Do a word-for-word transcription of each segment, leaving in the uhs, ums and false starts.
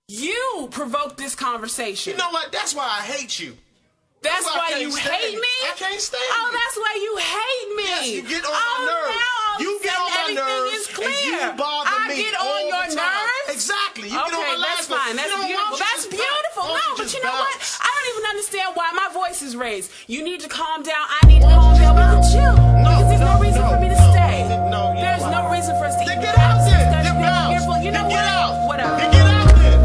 You provoked this conversation. You know what? That's why I hate you. That's, that's why, why you stand. hate me? I can't stand Oh, you. that's why you hate me. Yes, you get on oh, my nerves. Now you get on my everything nerves. is clear. And you bother I me get all on your the time. nerves? Exactly. You okay, get on my that's last fine. That's you know, beautiful. That's beautiful. No, but you know bounce? what? I don't even understand why my voice is raised. You need to calm down. I need to calm down. We can chill. No, because there's no, no reason no, for me to no, stay. No, there's no reason for us to then even get out there. study, Get be out. careful. You know then what? Get out. Whatever. Then get out there.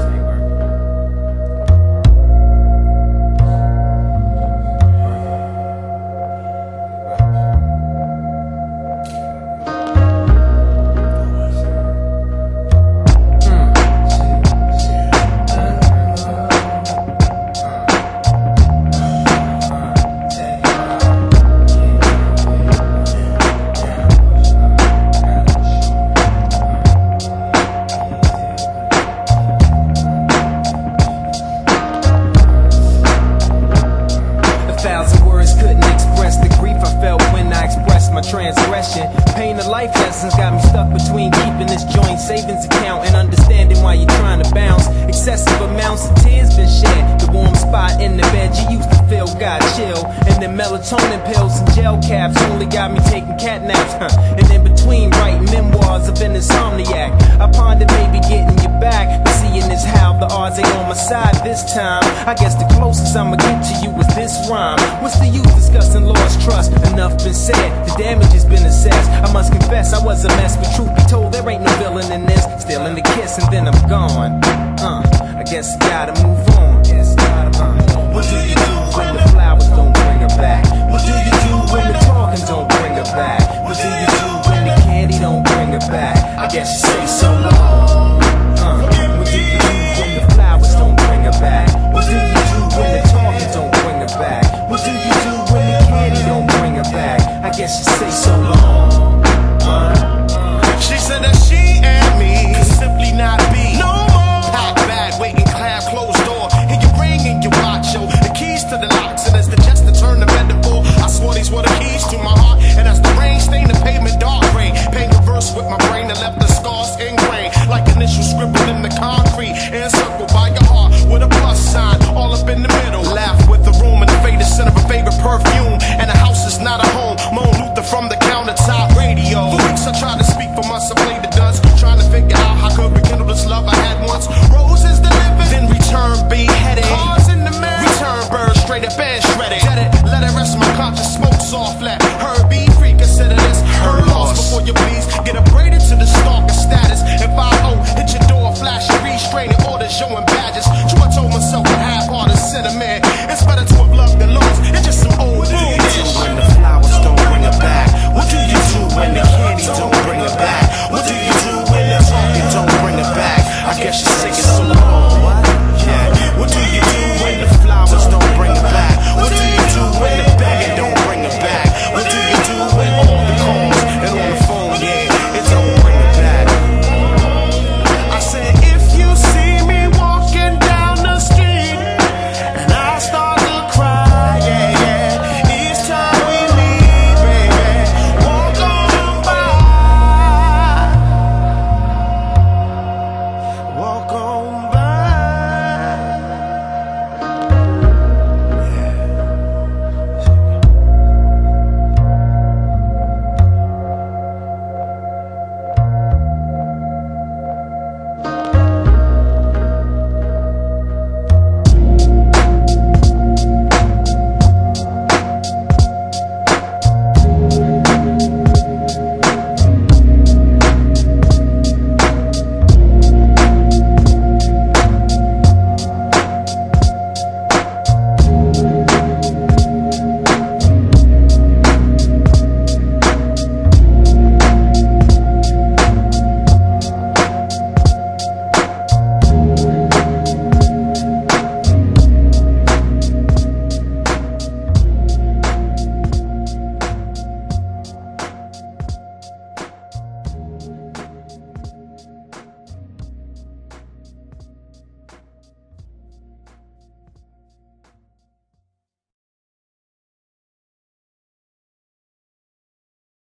Transgression, pain of life lessons got me stuck between keeping this joint savings account and understanding why you're trying to bounce. Excessive amounts of tears been shed. The warm spot in the bed you used to feel got chill, and then melatonin pills and gel caps only got me taking cat naps. Huh. And in between writing memoirs of an insomniac, I pondered maybe getting you back, but seeing as how the odds ain't on my side this time, I guess the closest I'ma get to you is this rhyme. What's the use discussing lost trust? Enough been said. The damage has been assessed. I must confess I was a mess, but truth be told there ain't no villain in this. Still in the kiss and then I'm gone. Uh, I guess I gotta move on. Uh, what do you do when the flowers don't bring her back? What do you do when the talking don't bring her back? What do you do when the candy don't bring her back? I guess you say so long. Uh, what do you do when the flowers don't bring her back? What do you do when the talking don't bring her back? What do you do when the candy don't bring her back? I guess you say so long. Uh, she said that she and me could simply not be no more. Pack bag, waiting, clap, closed door. And your ring and your watch, yo. The keys to the locks, and as the jester turned the metaphor, I swore these were the keys to my heart. And as the rain stained the pavement dark gray, paint a verse with my brain that left the scars ingrained, like initial scribbled in the concrete, encircled by your heart with a plus sign, all up in the middle. Laugh with the room and the faded scent of a favorite perfume, and the house is not a home. Moan Luther from the countertop radio. For weeks I tried to speak for months, I played the dance, trying to figure out how could rekindle this love I had once. Roses delivered, then return beheaded. Cars in the mirror, return birds straight up and shredded. Get it, let it rest, my conscience smoke soft. Let her be free, consider this her loss. Before you please get upgraded to the stalker status. If I owe, hit your door, flash and restraining orders, showing badges. True, I told myself with half-hearted sentiment, it's better to have loved than lost. It's just some old bullshit. when the flowers don't bring her back? What do you do when the candy don't